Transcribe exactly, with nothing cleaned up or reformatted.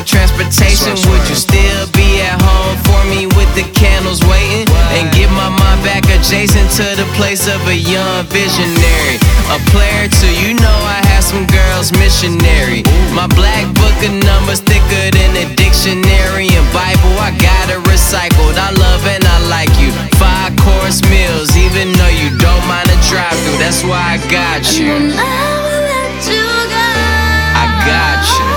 transportation, would you still be at home for me with the candles waiting? And get my mind back adjacent to the place of a young visionary. A player too, you know I had some girls missionary. My black book of numbers thicker than a dictionary and Bible. I got it recycled, I love and I like you. Five course meals, even though you don't mind a drive-through. That's why I got you. I will never let you go. I got you.